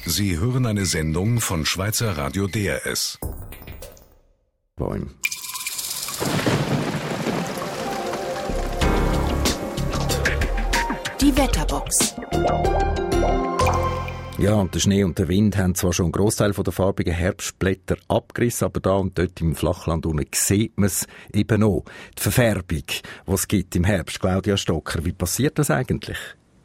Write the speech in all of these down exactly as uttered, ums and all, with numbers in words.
Sie hören eine Sendung von Schweizer Radio D R S. Bäume. Die Wetterbox. Ja, und der Schnee und der Wind haben zwar schon einen Grossteil der farbigen Herbstblätter abgerissen, aber da und dort im Flachland unten sieht man es eben noch. Die Verfärbung, die es gibt im Herbst. Claudia Stocker, wie passiert das eigentlich?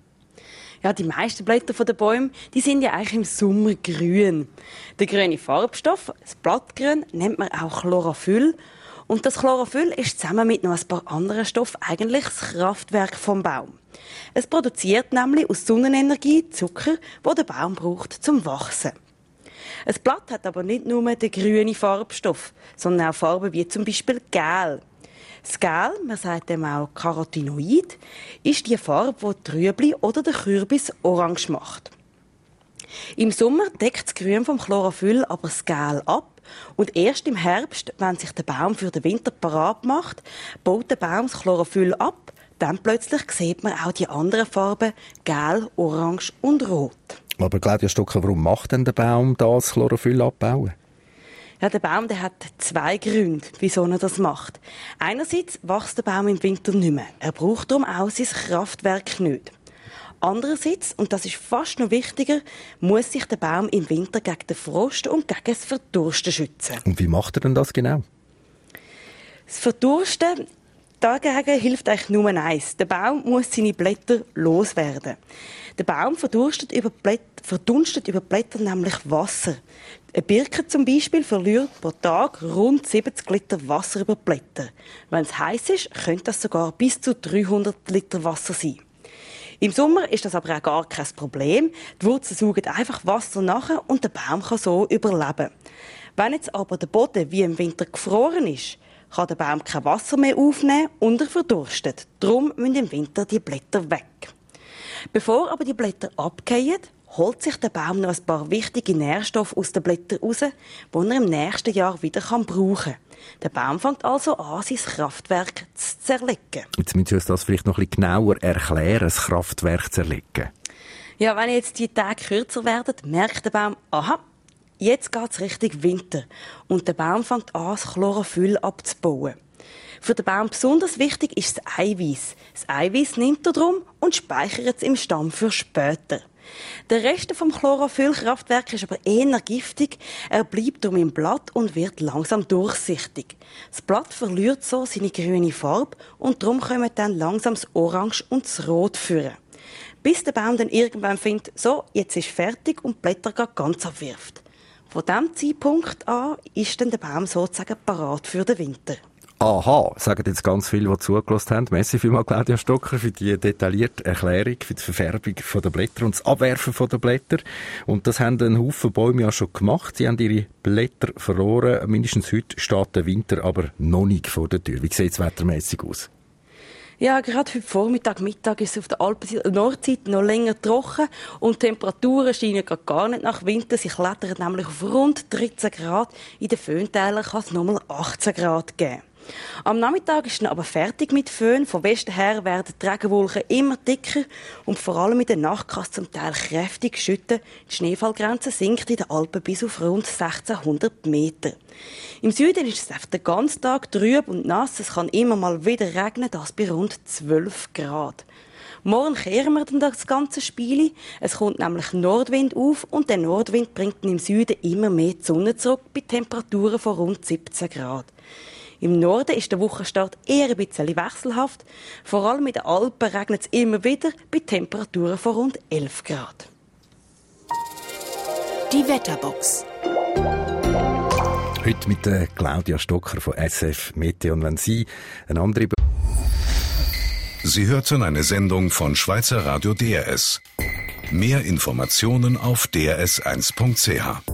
Ja, die meisten Blätter der Bäume, die sind ja eigentlich im Sommer grün. Der grüne Farbstoff, das Blattgrün, nennt man auch Chlorophyll. Und das Chlorophyll ist zusammen mit noch ein paar anderen Stoffen eigentlich das Kraftwerk vom Baum. Es produziert nämlich aus Sonnenenergie Zucker, den der Baum braucht zum Wachsen. Ein Blatt hat aber nicht nur den grünen Farbstoff, sondern auch Farben wie zum Beispiel Gel. Das Gel, man sagt dem auch Carotinoid, ist die Farbe, die die Rüebli oder der Kürbis orange macht. Im Sommer deckt das Grün vom Chlorophyll aber das Gel ab und erst im Herbst, wenn sich der Baum für den Winter parat macht, baut der Baum das Chlorophyll ab. Dann plötzlich sieht man auch die anderen Farben, Gel, Orange und Rot. Aber Claudia Stocker, warum macht denn der Baum das Chlorophyll abbauen? Ja, der Baum der hat zwei Gründe, wieso er das macht. Einerseits wächst der Baum im Winter nicht mehr. Er braucht darum auch sein Kraftwerk nicht. Andererseits, und das ist fast noch wichtiger, muss sich der Baum im Winter gegen den Frost und gegen das Verdursten schützen. Und wie macht er denn das genau? Das Verdursten, dagegen hilft eigentlich nur eins. Der Baum muss seine Blätter loswerden. Der Baum verdurstet über Blätter, verdunstet über Blätter nämlich Wasser. Eine Birke zum Beispiel verliert pro Tag rund siebzig Liter Wasser über die Blätter. Wenn es heiß ist, könnte das sogar bis zu dreihundert Liter Wasser sein. Im Sommer ist das aber auch gar kein Problem. Die Wurzeln saugen einfach Wasser nach und der Baum kann so überleben. Wenn jetzt aber der Boden wie im Winter gefroren ist, kann der Baum kein Wasser mehr aufnehmen und er verdurstet. Darum müssen im Winter die Blätter weg. Bevor aber die Blätter abgehen, holt sich der Baum noch ein paar wichtige Nährstoffe aus den Blättern raus, die er im nächsten Jahr wieder brauchen kann. Der Baum fängt also an, sein Kraftwerk zu zerlegen. Jetzt müssen Sie uns das vielleicht noch ein bisschen genauer erklären, das Kraftwerk zerlegen. Ja, wenn jetzt die Tage kürzer werden, merkt der Baum, aha, jetzt geht es Richtung Winter. Und der Baum fängt an, das Chlorophyll abzubauen. Für den Baum besonders wichtig ist das Eiweiß. Das Eiweiß nimmt er drum und speichert es im Stamm für später. Der Rest vom Chlorophyllkraftwerk ist aber eher giftig. Er bleibt darum im Blatt und wird langsam durchsichtig. Das Blatt verliert so seine grüne Farbe und darum kommen dann langsam das Orange und das Rot führen. Bis der Baum dann irgendwann findet, so, jetzt ist fertig und die Blätter ganz abwirft. Von diesem Zeitpunkt an ist dann der Baum sozusagen parat für den Winter. Aha, sagen jetzt ganz viele, die zugelassen haben. Merci vielmals, Claudia Stocker, für die detaillierte Erklärung, für die Verfärbung der Blätter und das Abwerfen der Blätter. Und das haben ein Haufen Bäume ja schon gemacht. Sie haben ihre Blätter verloren. Mindestens heute steht der Winter aber noch nicht vor der Tür. Wie sieht es wettermässig aus? Ja, gerade heute Vormittag, Mittag ist es auf der Alpenseite, Nordseite noch länger trocken und die Temperaturen scheinen gerade gar nicht nach Winter. Sie klettern nämlich auf rund dreizehn Grad. In den Föhntälern kann es nochmal achtzehn Grad geben. Am Nachmittag ist dann aber fertig mit Föhn. Von Westen her werden die Regenwolken immer dicker und vor allem in der Nacht kann es zum Teil kräftig schütten. Die Schneefallgrenze sinkt in den Alpen bis auf rund sechzehnhundert Meter. Im Süden ist es den ganzen Tag trüb und nass. Es kann immer mal wieder regnen, das bei rund zwölf Grad. Morgen kehren wir dann das ganze Spiel. Es kommt nämlich Nordwind auf und der Nordwind bringt im Süden immer mehr die Sonne zurück bei Temperaturen von rund siebzehn Grad. Im Norden ist der Wochenstart eher ein bisschen wechselhaft. Vor allem in den Alpen regnet es immer wieder bei Temperaturen von rund elf Grad. Die Wetterbox. Heute mit der Claudia Stocker von S F Meteo. Und wenn Sie eine andere... Sie hörten eine Sendung von Schweizer Radio D R S. Mehr Informationen auf d r s eins punkt c h.